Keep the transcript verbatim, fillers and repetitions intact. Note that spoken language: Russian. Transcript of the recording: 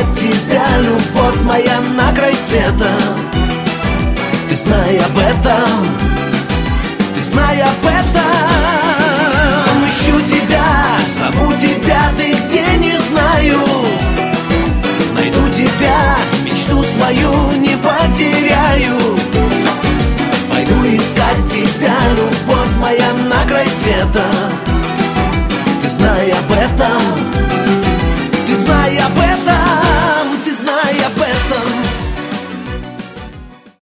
искать тебя, любовь моя, на край света. Ты знай об этом, ты знай об этом. Ищу тебя, зову тебя, ты где, не знаю. Найду тебя, мечту свою не потеряю. Пойду искать тебя, любовь моя, на край света.